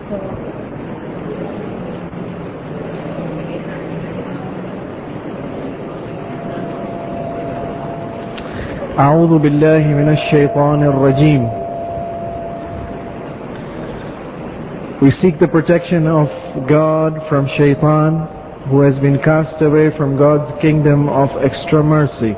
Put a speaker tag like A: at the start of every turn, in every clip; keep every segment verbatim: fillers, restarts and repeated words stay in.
A: أعوذ بالله من الشيطان الرجيم. We seek the protection of God from Shaitan, who has been cast away from God's kingdom of extra mercy.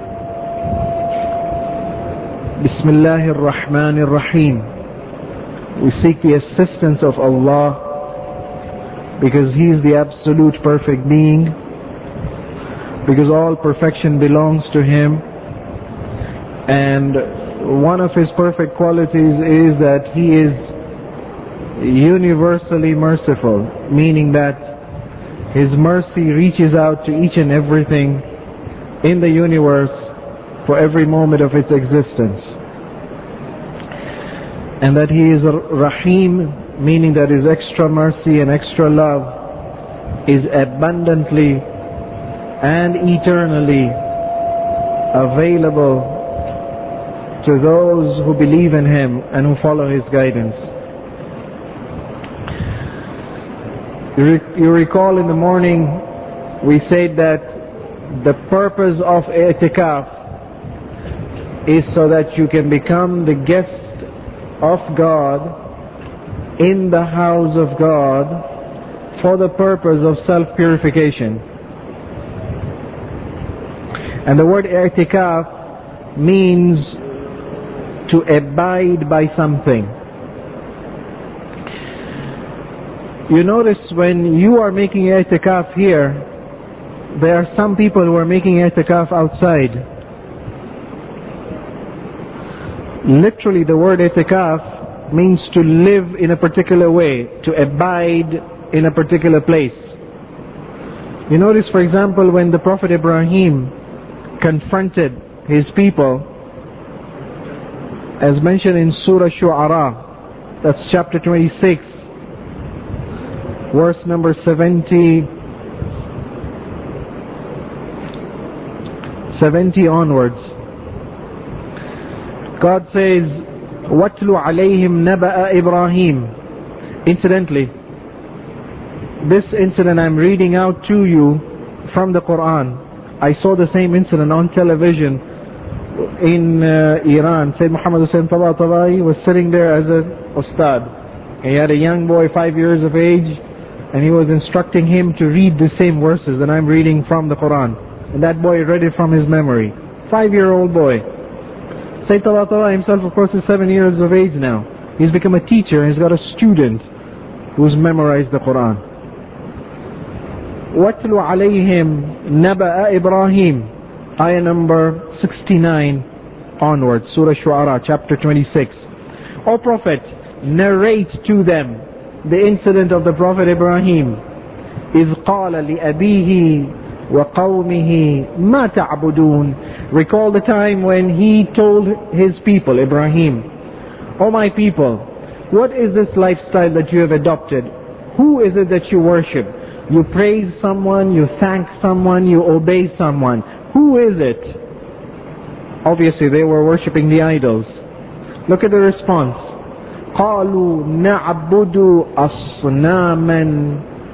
A: Bismillahir Rahmanir Rahim. We seek the assistance of Allah because He is the absolute perfect being, because all perfection belongs to Him, and one of His perfect qualities is that He is universally merciful, meaning that His mercy reaches out to each and everything in the universe for every moment of its existence. And that He is Rahim, meaning that His extra mercy and extra love is abundantly and eternally available to those who believe in Him and who follow His guidance. You recall in the morning we said that the purpose of i'tikaf is so that you can become the guest of God in the house of God for the purpose of self-purification. And the word i'tikaf means to abide by something. You notice when you are making i'tikaf here, there are some people who are making i'tikaf outside. Literally, the word i'tikaf means to live in a particular way, to abide in a particular place. You notice, for example, when the Prophet Ibrahim confronted his people, as mentioned in Surah Shu'ara, that's chapter twenty-six, verse number seventy, seventy onwards. God says, وَاتْلُ عَلَيْهِمْ نَبَأَ إِبْرَاهِيمَ. Incidentally, this incident I'm reading out to you from the Quran. I saw the same incident on television in uh, Iran. Sayyid Muhammad Hussain Tabatabai was sitting there as a ustad. He had a young boy, five years of age, and he was instructing him to read the same verses that I'm reading from the Quran. And that boy read it from his memory. Five-year-old boy. Sayyid Tabatabai himself, of course, is seven years of age now. He's become a teacher, and he's got a student who's memorized the Quran. وَاتْلُ عَلَيْهِمْ نَبَأَ إِبْرَاهِيمَ. Ayah number sixty-nine onwards, Surah Shu'ara, chapter twenty-six. O Prophet, narrate to them the incident of the Prophet Ibrahim. إِذْ قَالَ لِأَبِيهِ وَقَوْمِهِ مَا تَعْبُدُونَ. Recall the time when he told his people, Ibrahim, O my people, what is this lifestyle that you have adopted? Who is it that you worship? You praise someone, you thank someone, you obey someone. Who is it? Obviously they were worshipping the idols. Look at the response. قَالُوا نَعْبُدُ أَصْنَامًا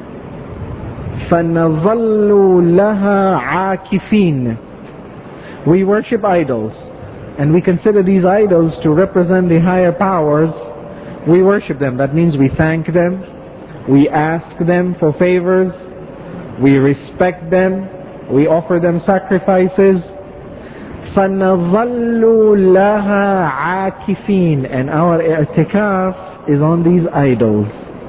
A: فَنَظَلُّ لَهَا عَاكِفِينَ. We worship idols, and we consider these idols to represent the higher powers. We worship them. That means we thank them, we ask them for favors, we respect them, we offer them sacrifices. فَنَظَلُّ لَهَا عَاكِفِينَ. And our i'tikaf is on these idols.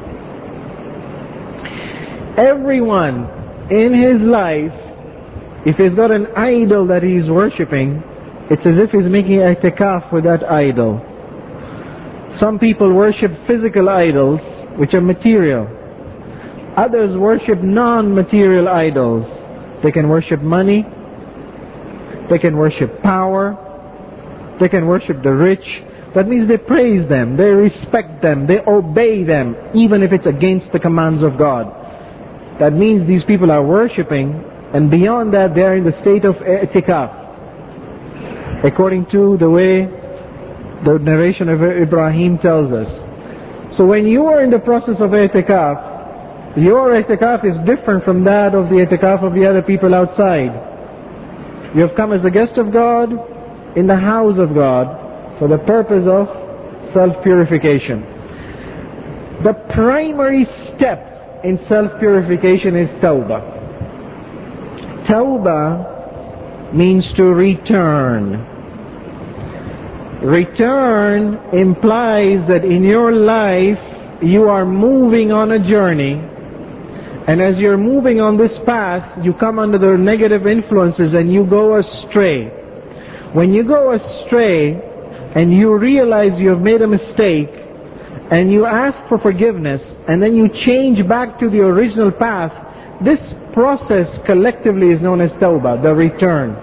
A: Everyone in his life, if he's got an idol that he's worshipping, it's as if he's making i'tikaf with that idol. Some people worship physical idols, which are material. Others worship non-material idols. They can worship money, they can worship power, they can worship the rich. That means they praise them, they respect them, they obey them, even if it's against the commands of God. That means these people are worshipping, and beyond that they are in the state of i'tikaf, according to the way the narration of Ibrahim tells us. So when you are in the process of i'tikaf, your i'tikaf is different from that of the i'tikaf of the other people outside. You have come as the guest of God in the house of God for the purpose of self-purification. The primary step in self-purification is tawbah. Tawbah means to return. Return implies that in your life you are moving on a journey, and as you're moving on this path, you come under the negative influences and you go astray. When you go astray and you realize you have made a mistake and you ask for forgiveness and then you change back to the original path, this process collectively is known as tawbah, the return.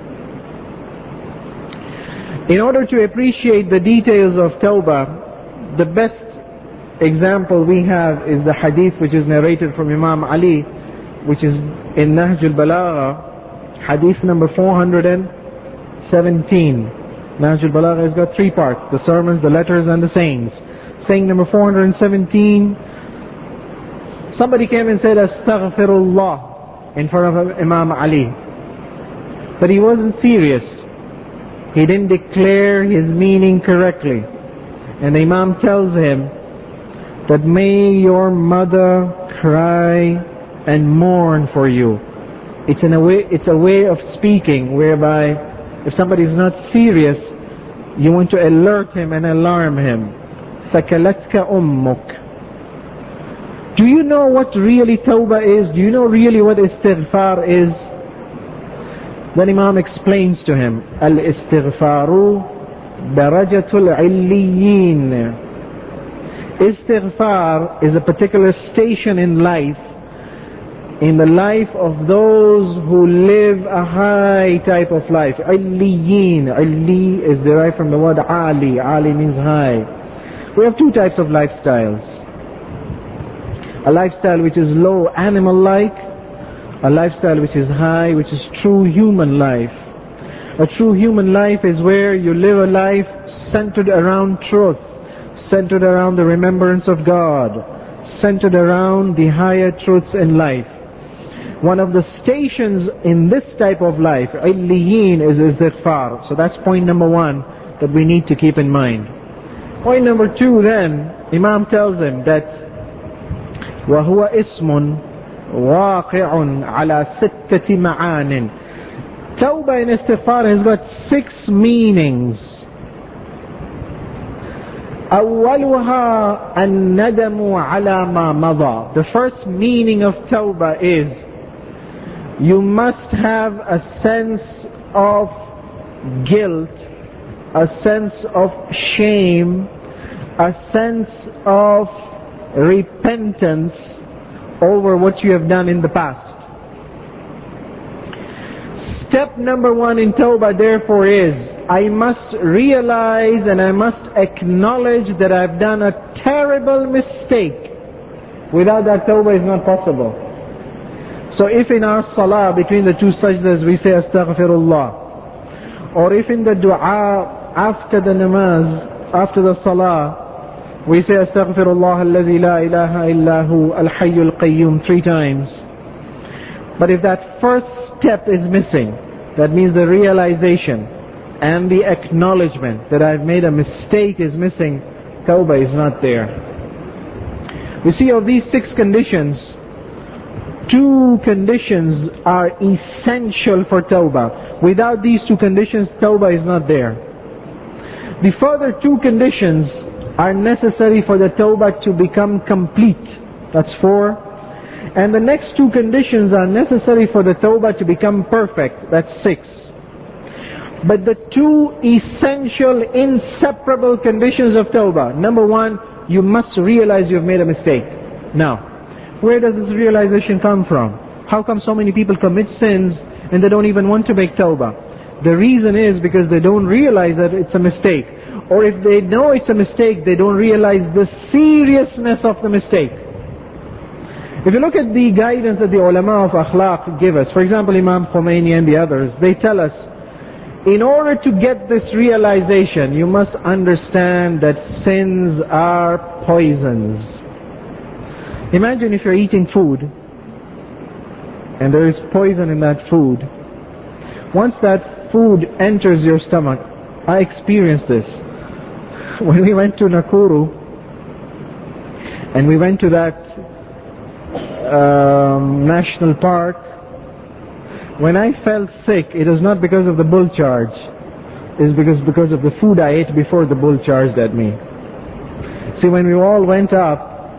A: In order to appreciate the details of tawbah, the best example we have is the hadith which is narrated from Imam Ali, which is in Nahj al-Balagha, hadith number four hundred seventeen. Nahj al-Balagha has got three parts: the sermons, the letters, and the sayings. Saying number four hundred seventeen, somebody came and said Astaghfirullah in front of Imam Ali, but he wasn't serious. He didn't declare his meaning correctly. And the Imam tells him that may your mother cry and mourn for you. It's, in a way, it's a way of speaking whereby if somebody is not serious, you want to alert him and alarm him. ثَكَلَتْكَ أُمُّكَ. Do you know what really tawbah is? Do you know really what istighfar is? Then Imam explains to him, Al-istighfaru darajatul illiyin. Istighfar is a particular station in life, in the life of those who live a high type of life. Illiyin. Illi is derived from the word Ali. Ali means high. We have two types of lifestyles. A lifestyle which is low, animal-like. A lifestyle which is high, which is true human life. A true human life is where you live a life centered around truth, centered around the remembrance of God, centered around the higher truths in life. One of the stations in this type of life, illiyin, is istighfar. So that's point number one that we need to keep in mind. Point number two then, Imam tells him that وَهُوَ اسم واقع على ستة معان. Tawbah in istighfar has got six meanings. أولها الندم على ما مضى. The first meaning of tawbah is you must have a sense of guilt, a sense of shame, a sense of repentance over what you have done in the past. Step number one in tawbah therefore is, I must realize and I must acknowledge that I've done a terrible mistake. Without that, tawbah is not possible. So if in our salah between the two sajdas we say astaghfirullah, or if in the dua after the namaz, after the salah, we say astaghfirullah alladhi la ilaha illahu al-hayyul qayyum three times. But if that first step is missing, that means the realization and the acknowledgement that I've made a mistake is missing, tawbah is not there. You see, of these six conditions, two conditions are essential for tawbah. Without these two conditions, tawbah is not there. The further two conditions are necessary for the tawbah to become complete. That's four. And the next two conditions are necessary for the tawbah to become perfect. That's six. But the two essential, inseparable conditions of tawbah. Number one, you must realize you've made a mistake. Now, where does this realization come from? How come so many people commit sins and they don't even want to make tawbah? The reason is because they don't realize that it's a mistake. Or if they know it's a mistake, they don't realize the seriousness of the mistake. If you look at the guidance that the ulama of akhlaq give us, for example Imam Khomeini and the others, they tell us, In order to get this realization, you must understand that sins are poisons. Imagine if you're eating food and there is poison in that food. Once that food enters your stomach, I experienced this. When we went to Nakuru and we went to that um, national park, when I felt sick, it was not because of the bull charge. It was because, because of the food I ate before the bull charged at me. See, when we all went up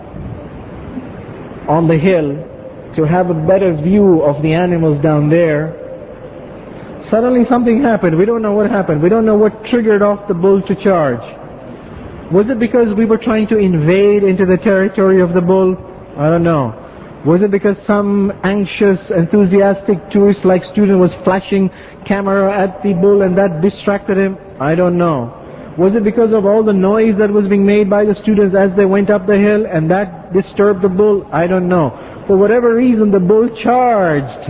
A: on the hill to have a better view of the animals down there, suddenly something happened. We don't know what happened. We don't know what triggered off the bull to charge. Was it because we were trying to invade into the territory of the bull? I don't know. Was it because some anxious, enthusiastic tourist-like student was flashing camera at the bull and that distracted him? I don't know. Was it because of all the noise that was being made by the students as they went up the hill and that disturbed the bull? I don't know. For whatever reason, the bull charged.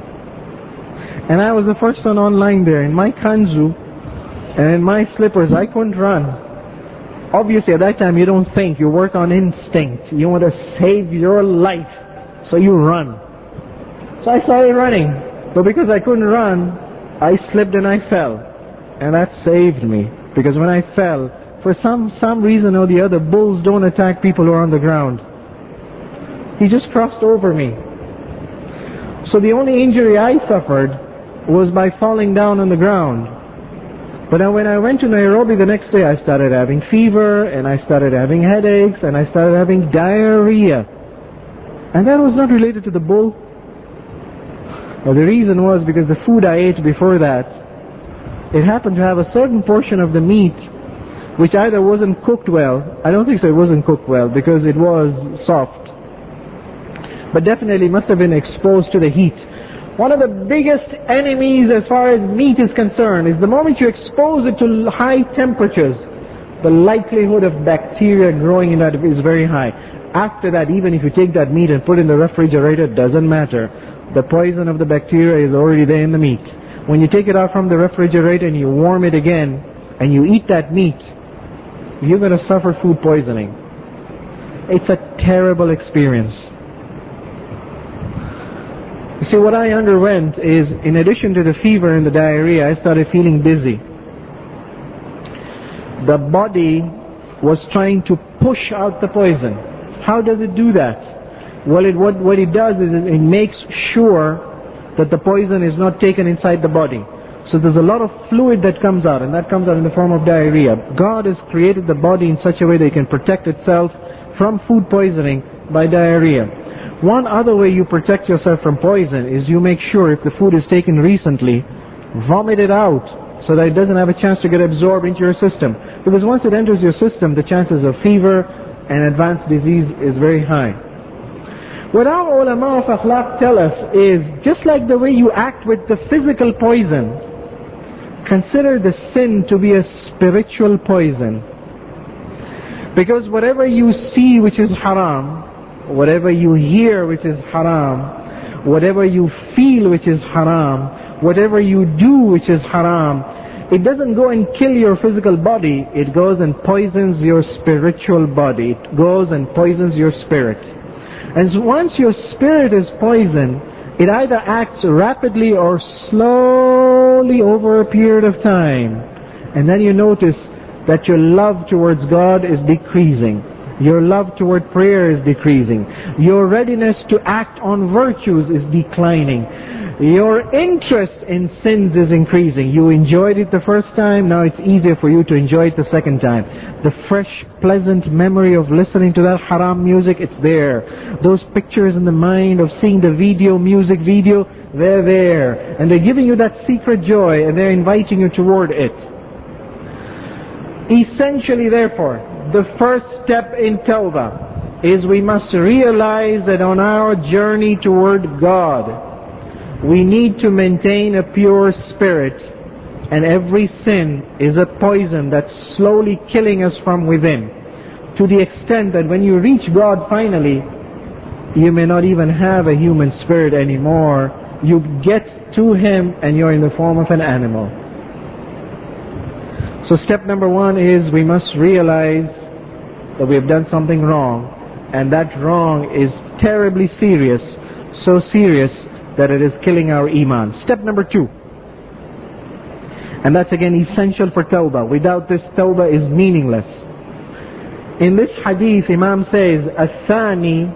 A: And I was the first one online there in my kanzu and in my slippers. I couldn't run. Obviously, at that time, you don't think. You work on instinct. You want to save your life. So you run. So I started running. But because I couldn't run, I slipped and I fell. And that saved me. Because when I fell, for some, some reason or the other, bulls don't attack people who are on the ground. He just crossed over me. So the only injury I suffered was by falling down on the ground. But then when I went to Nairobi the next day, I started having fever, and I started having headaches, and I started having diarrhea. And that was not related to the bull. Well, the reason was because the food I ate before that, it happened to have a certain portion of the meat which either wasn't cooked well. I don't think so, it wasn't cooked well because it was soft. But definitely must have been exposed to the heat. One of the biggest enemies as far as meat is concerned is the moment you expose it to high temperatures, the likelihood of bacteria growing in that is very high. After that, even if you take that meat and put it in the refrigerator, it doesn't matter. The poison of the bacteria is already there in the meat. When you take it out from the refrigerator and you warm it again, and you eat that meat, you're going to suffer food poisoning. It's a terrible experience. You see, what I underwent is, in addition to the fever and the diarrhea, I started feeling dizzy. The body was trying to push out the poison. How does it do that? Well, it, what, what it does is it makes sure that the poison is not taken inside the body. So there's a lot of fluid that comes out, and that comes out in the form of diarrhea. God has created the body in such a way that it can protect itself from food poisoning by diarrhea. One other way you protect yourself from poison is you make sure if the food is taken recently, vomit it out so that it doesn't have a chance to get absorbed into your system. Because once it enters your system, the chances of fever and advanced disease is very high. What our ulama of akhlaq tell us is, just like the way you act with the physical poison, consider the sin to be a spiritual poison. Because whatever you see which is haram, whatever you hear which is haram, whatever you feel which is haram, whatever you do which is haram, it doesn't go and kill your physical body, it goes and poisons your spiritual body. It goes and poisons your spirit. And so once your spirit is poisoned, it either acts rapidly or slowly over a period of time. And then you notice that your love towards God is decreasing. Your love toward prayer is decreasing. Your readiness to act on virtues is declining. Your interest in sins is increasing. You enjoyed it the first time, now it's easier for you to enjoy it the second time. The fresh, pleasant memory of listening to that haram music, it's there. Those pictures in the mind of seeing the video, music video, they're there. And they're giving you that secret joy, and they're inviting you toward it. Essentially, therefore, the first step in Tawbah is we must realize that on our journey toward God, we need to maintain a pure spirit, and every sin is a poison that's slowly killing us from within, to the extent that when you reach God finally, you may not even have a human spirit anymore. You get to Him and you're in the form of an animal. So step number one is we must realize that we have done something wrong, and that wrong is terribly serious, so serious that it is killing our iman. Step number two, and that's again essential for tawbah. Without this, tawbah is meaningless. In this hadith, Imam says, الثاني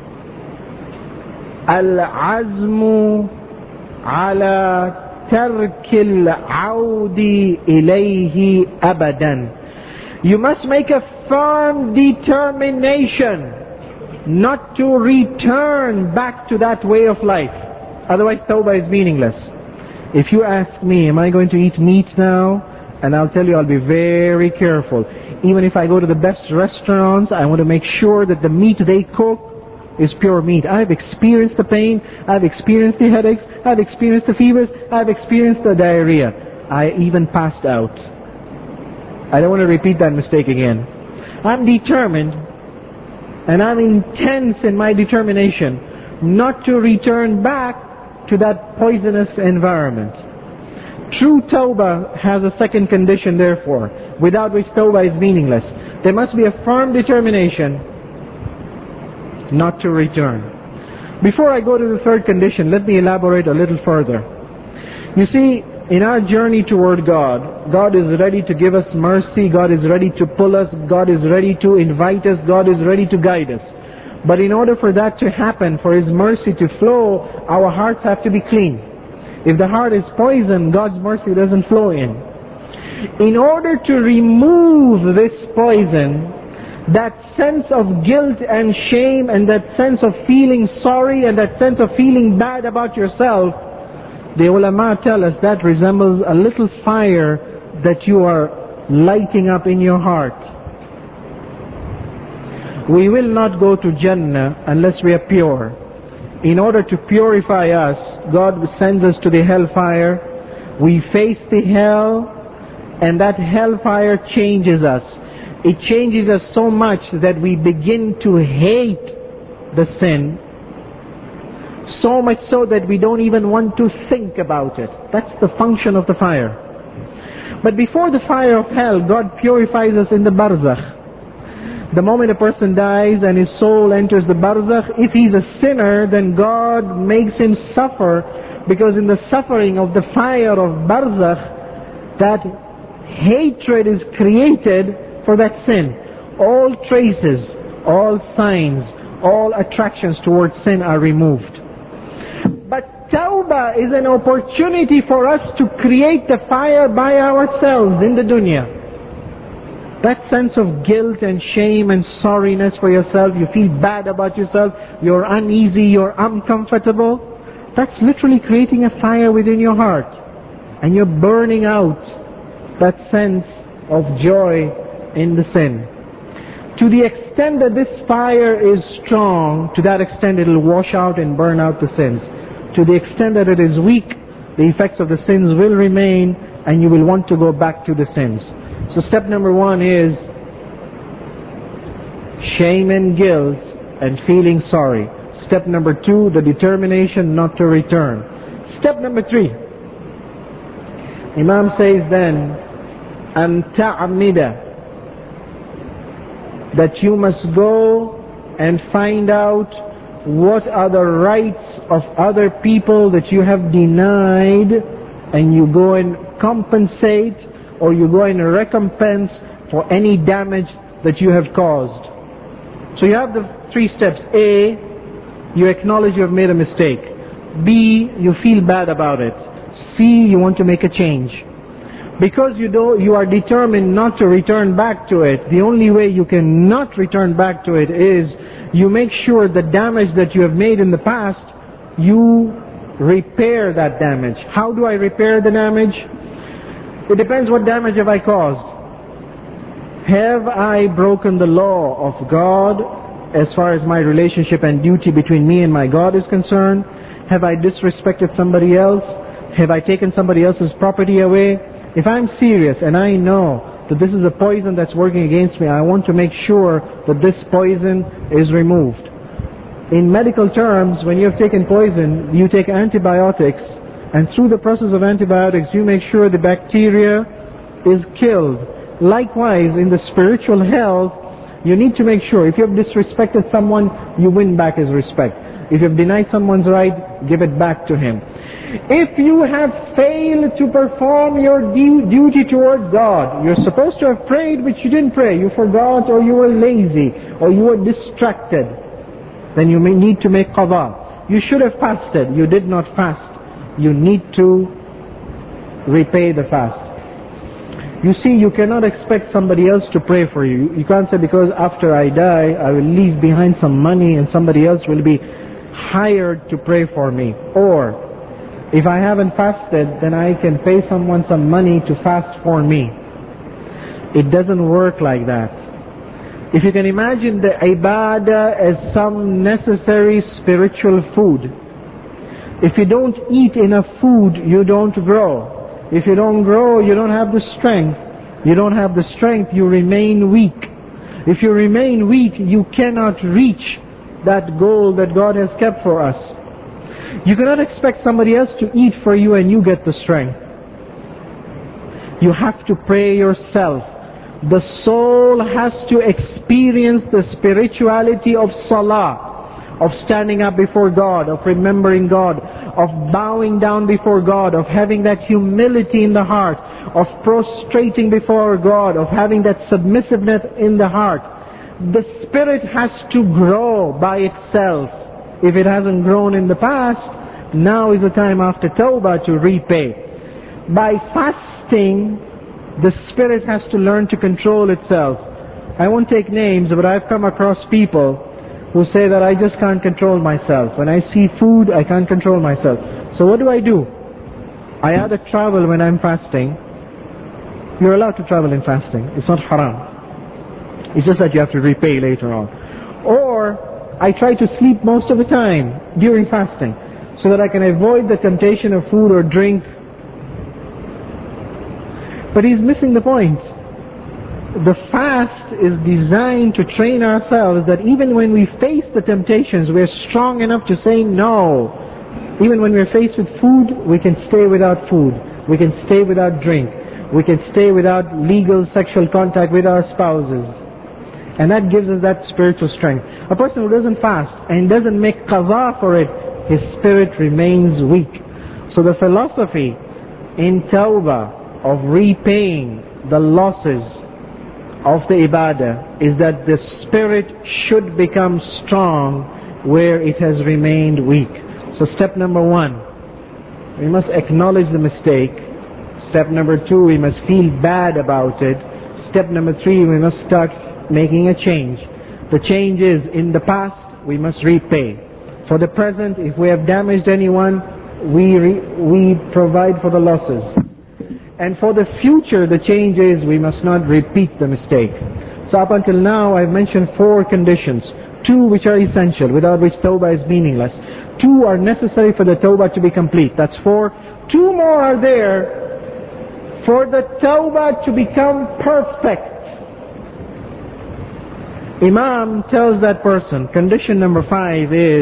A: العزم على ترك العود إليه أبدا. You must make a firm determination not to return back to that way of life. Otherwise, tawbah is meaningless. If you ask me, am I going to eat meat now? And I'll tell you, I'll be very careful. Even if I go to the best restaurants, I want to make sure that the meat they cook is pure meat. I've experienced the pain, I've experienced the headaches, I've experienced the fevers, I've experienced the diarrhea. I even passed out. I don't want to repeat that mistake again. I'm determined, and I'm intense in my determination not to return back to that poisonous environment. True tawbah has a second condition, therefore, without which tawbah is meaningless. There must be a firm determination not to return. Before I go to the third condition, let me elaborate a little further. You see, in our journey toward God, God is ready to give us mercy, God is ready to pull us, God is ready to invite us, God is ready to guide us. But in order for that to happen, for His mercy to flow, our hearts have to be clean. If the heart is poisoned, God's mercy doesn't flow in. In order to remove this poison, that sense of guilt and shame and that sense of feeling sorry and that sense of feeling bad about yourself, the ulama tell us that resembles a little fire that you are lighting up in your heart. We will not go to Jannah unless we are pure. In order to purify us, God sends us to the hellfire. We face the hell, and that hellfire changes us. It changes us so much that we begin to hate the sin, so much so that we don't even want to think about it. That's the function of the fire. But before the fire of hell, God purifies us in the barzakh. The moment a person dies and his soul enters the barzakh, if he's a sinner, then God makes him suffer, because in the suffering of the fire of barzakh, that hatred is created for that sin. All traces, all signs, all attractions towards sin are removed. But tawbah is an opportunity for us to create the fire by ourselves in the dunya. That sense of guilt and shame and sorriness for yourself, you feel bad about yourself, you're uneasy, you're uncomfortable, that's literally creating a fire within your heart. And you're burning out that sense of joy in the sin. To the extent that this fire is strong, to that extent it will wash out and burn out the sins. To the extent that it is weak, the effects of the sins will remain, and you will want to go back to the sins. So step number one is shame and guilt and feeling sorry. Step number two, the determination not to return. Step number three, Imam says then, أن تعمد, that you must go and find out what are the rights of other people that you have denied, and you go and compensate, or you go and recompense for any damage that you have caused. So you have the three steps. A, you acknowledge you have made a mistake. B, you feel bad about it. C, you want to make a change. Because you do, you are determined not to return back to it, the only way you can not return back to it is you make sure the damage that you have made in the past, you repair that damage. How do I repair the damage? It depends, what damage have I caused. Have I broken the law of God as far as my relationship and duty between me and my God is concerned? Have I disrespected somebody else? Have I taken somebody else's property away? If I'm serious and I know that this is a poison that's working against me, I want to make sure that this poison is removed. In medical terms, when you have taken poison, you take antibiotics, and through the process of antibiotics, you make sure the bacteria is killed. Likewise, in the spiritual health, you need to make sure, if you have disrespected someone, you win back his respect. If you have denied someone's right, give it back to him. If you have failed to perform your du- duty toward God, you're supposed to have prayed but you didn't pray, you forgot, or you were lazy, or you were distracted, then you may need to make qada. You should have fasted, you did not fast. You need to repay the fast. You see, you cannot expect somebody else to pray for you. You can't say, because after I die, I will leave behind some money and somebody else will be hired to pray for me. Or, if I haven't fasted, then I can pay someone some money to fast for me. It doesn't work like that. If you can imagine the ibadah as some necessary spiritual food. If you don't eat enough food, you don't grow. If you don't grow, you don't have the strength. You don't have the strength, you remain weak. If you remain weak, you cannot reach that goal that God has kept for us. You cannot expect somebody else to eat for you and you get the strength. You have to pray yourself. The soul has to experience the spirituality of salah, of standing up before God, of remembering God, of bowing down before God, of having that humility in the heart, of prostrating before God, of having that submissiveness in the heart. The spirit has to grow by itself. If it hasn't grown in the past, now is the time after Tawbah to repay. By fasting, the spirit has to learn to control itself. I won't take names, but I've come across people who say that I just can't control myself. When I see food, I can't control myself. So what do I do? I either travel when I'm fasting. You're allowed to travel in fasting. It's not haram. It's just that you have to repay later on. Or I try to sleep most of the time during fasting so that I can avoid the temptation of food or drink. But he's missing the point. The fast is designed to train ourselves that even when we face the temptations, we're strong enough to say no. Even when we're faced with food, we can stay without food. We can stay without drink. We can stay without legal sexual contact with our spouses. And that gives us that spiritual strength. A person who doesn't fast and doesn't make qaza for it, his spirit remains weak. So the philosophy in Tawbah of repaying the losses of the ibadah is that the spirit should become strong where it has remained weak. So step number one, we must acknowledge the mistake. Step number two, we must feel bad about it. Step number three, we must start making a change. The change is, in the past, we must repay. For the present, if we have damaged anyone, we re, we provide for the losses. And for the future, the change is we must not repeat the mistake. So up until now, I've mentioned four conditions. Two which are essential, without which tawbah is meaningless. Two are necessary for the tawbah to be complete. That's four. Two more are there for the tawbah to become perfect. Imam tells that person, condition number five is,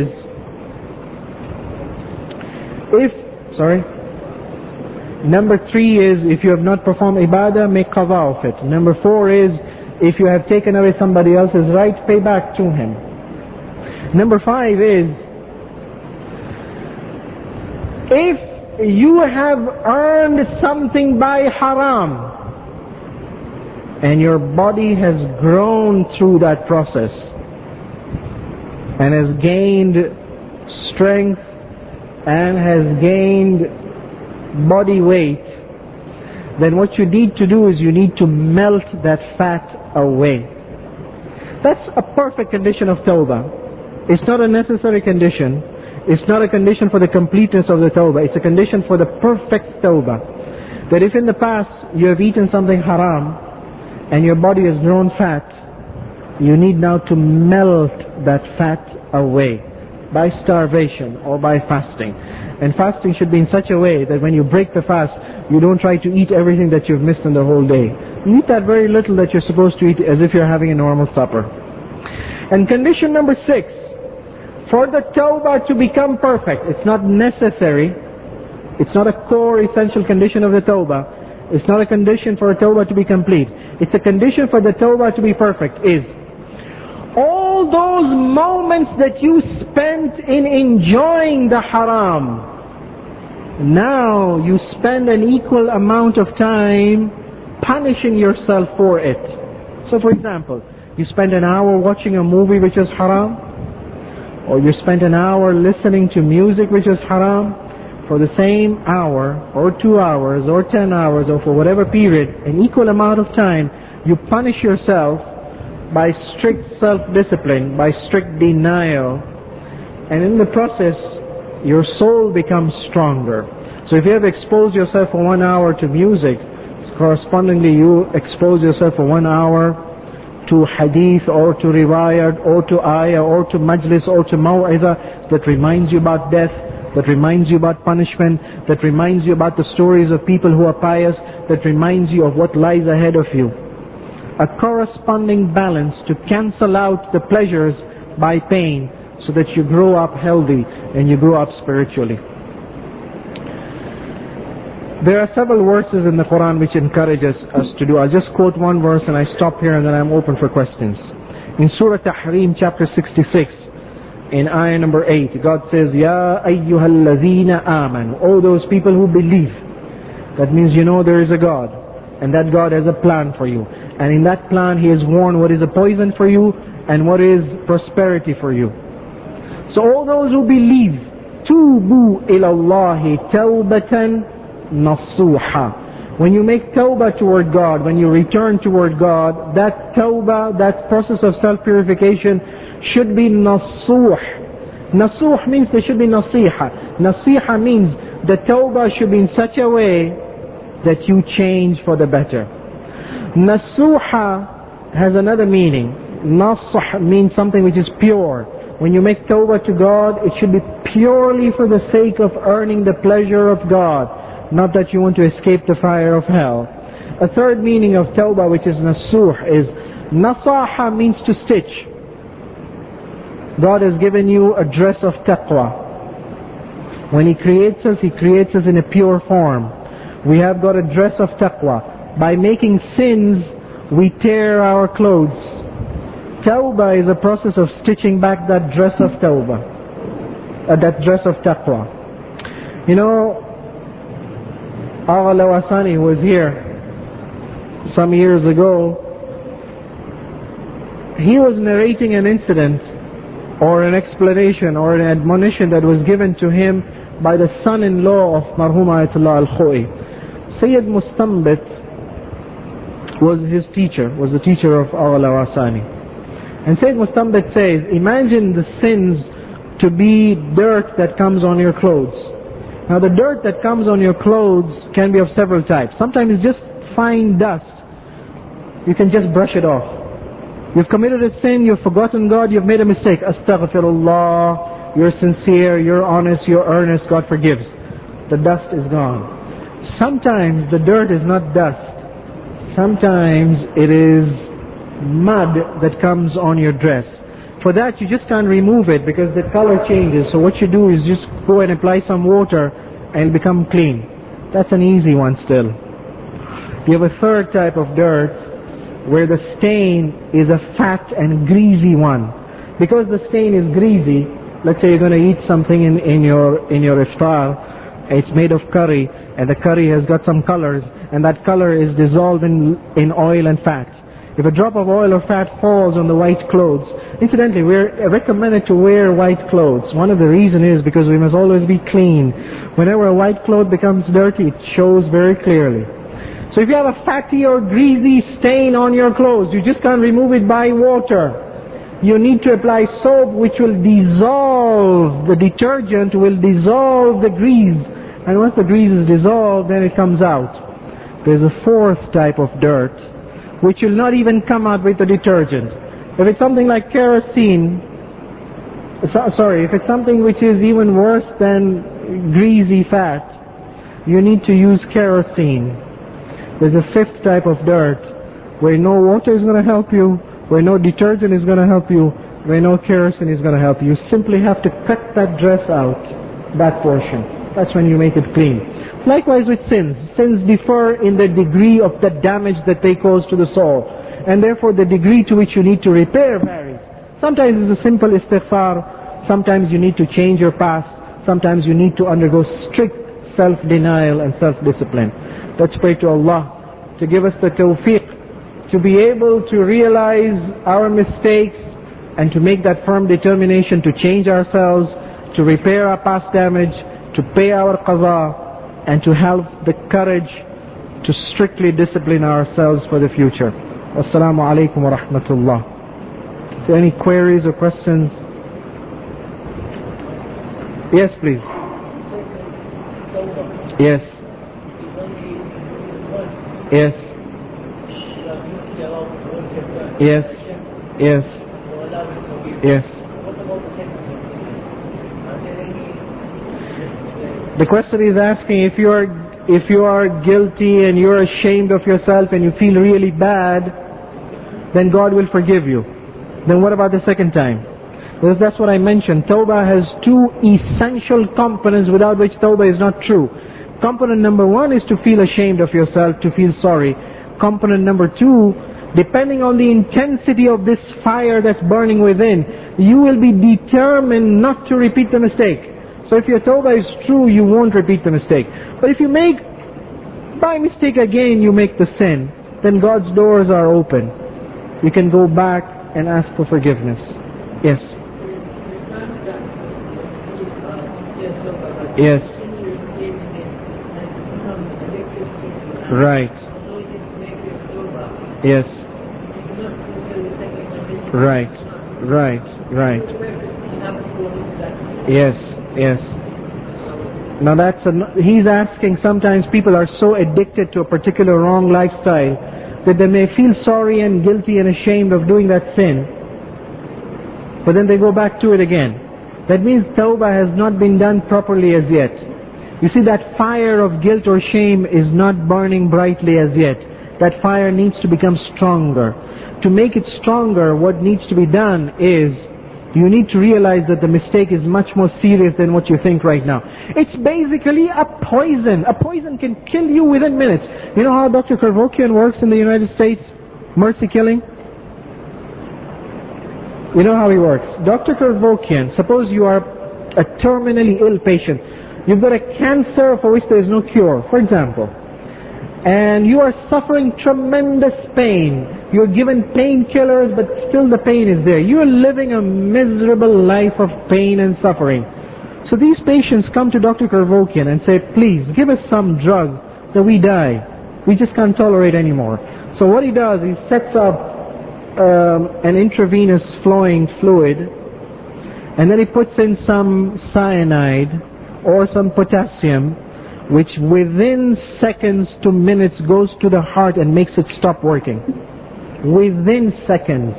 A: if, sorry, number three is, if you have not performed ibadah, make qaza of it. Number four is, if you have taken away somebody else's right, pay back to him. Number five is, if you have earned something by haram, and your body has grown through that process, and has gained strength, and has gained body weight, then what you need to do is you need to melt that fat away. That's a perfect condition of tawbah. It's not a necessary condition. It's not a condition for the completeness of the tawbah. It's a condition for the perfect tawbah. That if in the past you have eaten something haram and your body has grown fat, you need now to melt that fat away by starvation or by fasting. And fasting should be in such a way that when you break the fast, you don't try to eat everything that you've missed in the whole day. You eat that very little that you're supposed to eat as if you're having a normal supper. And condition number six, for the tawbah to become perfect, it's not necessary, it's not a core essential condition of the tawbah. it's not a condition for a tawbah to be complete. It's a condition for the tawbah to be perfect, is all those moments that you spent in enjoying the haram, now you spend an equal amount of time punishing yourself for it. So for example, you spend an hour watching a movie which is haram, or you spent an hour listening to music which is haram. For the same hour, or two hours, or ten hours, or for whatever period, an equal amount of time, you punish yourself by strict self-discipline, by strict denial, and in the process, your soul becomes stronger. So if you have exposed yourself for one hour to music, correspondingly you expose yourself for one hour to hadith, or to riwayat, or to ayah, or to majlis, or to maw'idah that reminds you about death, that reminds you about punishment, that reminds you about the stories of people who are pious, that reminds you of what lies ahead of you. A corresponding balance to cancel out the pleasures by pain, so that you grow up healthy and you grow up spiritually. There are several verses in the Quran which encourages us to do. I'll just quote one verse and I stop here and then I'm open for questions. In Surah Tahrim chapter sixty-six, in ayah number eight, God says, Ya ayyuhal ladhina amanu, all those people who believe. That means you know there is a God, and that God has a plan for you. And in that plan He has warned what is a poison for you and what is prosperity for you. So all those who believe, tubu ilallahi tawbatan nasuha. When you make tawbah toward God, when you return toward God, that tawbah, that process of self-purification should be nasuh. Nasuh means there should be nasiha. Nasiha means the tawbah should be in such a way that you change for the better. Nasuha has another meaning. Nasuh means something which is pure. When you make tawbah to God, it should be purely for the sake of earning the pleasure of God, not that you want to escape the fire of hell. A third meaning of tawbah, which is nasuh, is nasaha means to stitch. God has given you a dress of taqwa. When He creates us, He creates us in a pure form. We have got a dress of taqwa. By making sins, we tear our clothes. Tawbah is a process of stitching back that dress of tawbah, uh, that dress of taqwa. You know, Agha Lawasani was here some years ago. He was narrating an incident or an explanation or an admonition that was given to him by the son-in-law of Marhum Ayatollah Al-Khoi. Sayyid Mustambit was his teacher, was the teacher of Agha Lawasani. And Sayyid Mustambit says, imagine the sins to be dirt that comes on your clothes. Now the dirt that comes on your clothes can be of several types. Sometimes it's just fine dust. You can just brush it off. You've committed a sin, you've forgotten God, you've made a mistake. Astaghfirullah, you're sincere, you're honest, you're earnest, God forgives. The dust is gone. Sometimes the dirt is not dust. Sometimes it is mud that comes on your dress. For that you just can't remove it because the color changes. So what you do is just go and apply some water and it'll become clean. That's an easy one still. You have a third type of dirt where the stain is a fat and greasy one. Because the stain is greasy, let's say you're going to eat something in, in your in your iftar, it's made of curry, and the curry has got some colors, and that color is dissolved in, in oil and fat. If a drop of oil or fat falls on the white clothes, incidentally, we're recommended to wear white clothes. One of the reasons is because we must always be clean. Whenever a white cloth becomes dirty, it shows very clearly. So if you have a fatty or greasy stain on your clothes, you just can't remove it by water. You need to apply soap which will dissolve, the detergent will dissolve the grease. And once the grease is dissolved, then it comes out. There's a fourth type of dirt, which will not even come out with the detergent. If it's something like kerosene, so, sorry, if it's something which is even worse than greasy fat, you need to use kerosene. There's a fifth type of dirt where no water is going to help you, where no detergent is going to help you, where no kerosene is going to help you. You simply have to cut that dress out, that portion. that's when you make it clean. Likewise with sins. Sins differ in the degree of the damage that they cause to the soul. And therefore the degree to which you need to repair varies. Sometimes it's a simple istighfar. Sometimes you need to change your past. Sometimes you need to undergo strict self-denial and self-discipline. Let's pray to Allah to give us the tawfiq to be able to realize our mistakes and to make that firm determination to change ourselves, to repair our past damage, to pay our qadha, and to have the courage to strictly discipline ourselves for the future. Assalamu alaikum wa rahmatullah. Is there any queries or questions? Yes, please. Yes. Yes. Yes. Yes. Yes. The question is asking if you are if you are guilty and you're ashamed of yourself and you feel really bad, then God will forgive you. Then what about the second time? Because that's what I mentioned. Tawbah has two essential components without which Tawbah is not true. Component number one is to feel ashamed of yourself, to feel sorry. Component number two, depending on the intensity of this fire that's burning within, you will be determined not to repeat the mistake. So if your tawbah is true, you won't repeat the mistake. But if you make, by mistake again, you make the sin, then God's doors are open. You can go back and ask for forgiveness. Yes. Yes. Right. Yes. Right. Right. Right. Yes. Yes. Now that's a, he's asking, sometimes people are so addicted to a particular wrong lifestyle that they may feel sorry and guilty and ashamed of doing that sin, but then they go back to it again. That means tawbah has not been done properly as yet. You see, that fire of guilt or shame is not burning brightly as yet. That fire needs to become stronger. To make it stronger, what needs to be done is, you need to realize that the mistake is much more serious than what you think right now. It's basically a poison. A poison can kill you within minutes. You know how Doctor Kevorkian works in the United States? Mercy killing? You know how he works. Doctor Kevorkian, suppose you are a terminally ill patient. You've got a cancer for which there is no cure, for example. And you are suffering tremendous pain. You're given painkillers, but still the pain is there. You are living a miserable life of pain and suffering. So these patients come to Doctor Kevorkian and say, please, give us some drug that we die. We just can't tolerate anymore. So what he does, he sets up um, an intravenous flowing fluid, and then he puts in some cyanide or some potassium, which within seconds to minutes goes to the heart and makes it stop working. Within seconds.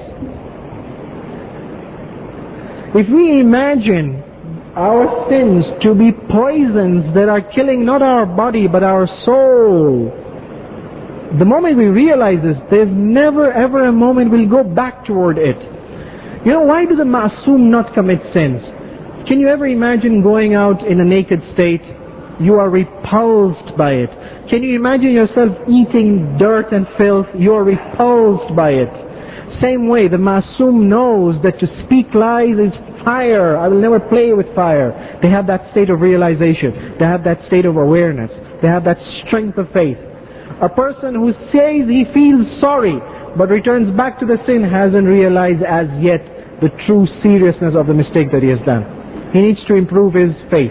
A: If we imagine our sins to be poisons that are killing not our body but our soul, the moment we realize this, there's never ever a moment we'll go back toward it. You know, why do the ma'asum not commit sins? Can you ever imagine going out in a naked state? You are repulsed by it. Can you imagine yourself eating dirt and filth? You are repulsed by it. Same way, the ma'asum knows that to speak lies is fire. I will never play with fire. They have that state of realization. They have that state of awareness. They have that strength of faith. A person who says he feels sorry but returns back to the sin hasn't realized as yet the true seriousness of the mistake that he has done. He needs to improve his faith.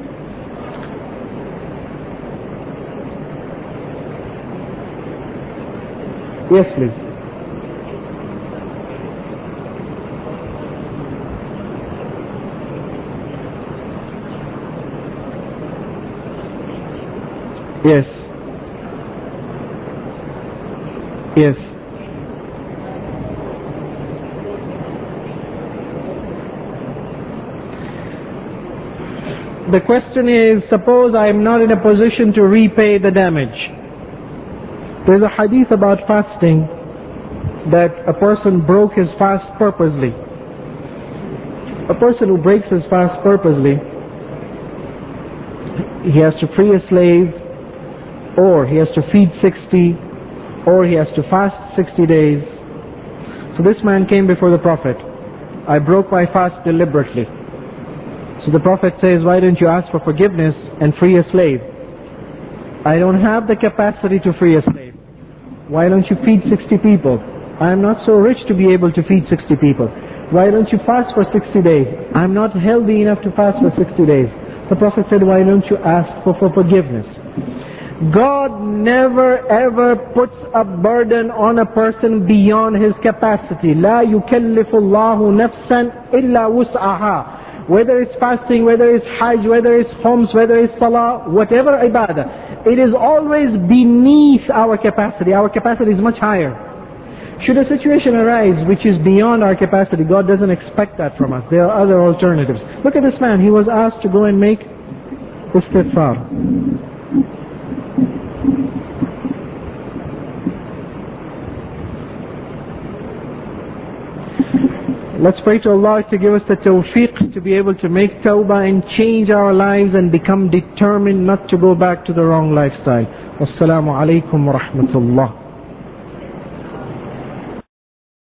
A: Yes, please. Yes. Yes. The question is, suppose I am not in a position to repay the damage. There's a hadith about fasting that a person broke his fast purposely. A person who breaks his fast purposely, he has to free a slave, or he has to feed sixty, or he has to fast sixty days. So this man came before the Prophet. I broke my fast deliberately. So the Prophet says, why don't you ask for forgiveness and free a slave? I don't have the capacity to free a slave. Why don't you feed sixty people? I am not so rich to be able to feed sixty people. Why don't you fast for sixty days? I'm not healthy enough to fast for sixty days. The Prophet said, why don't you ask for, for forgiveness? God never ever puts a burden on a person beyond his capacity. لا يكلف الله نفسا إلا وسعها. Whether it's fasting, whether it's hajj, whether it's homs, whether it's salah, whatever ibadah, it is always beneath our capacity. Our capacity is much higher. Should a situation arise which is beyond our capacity, God doesn't expect that from us. There are other alternatives. Look at this man. He was asked to go and make istighfar. Let's pray to Allah to give us the tawfiq to be able to make tawbah and change our lives and become determined not to go back to the wrong lifestyle. Wassalamu alaikum wa rahmatullah.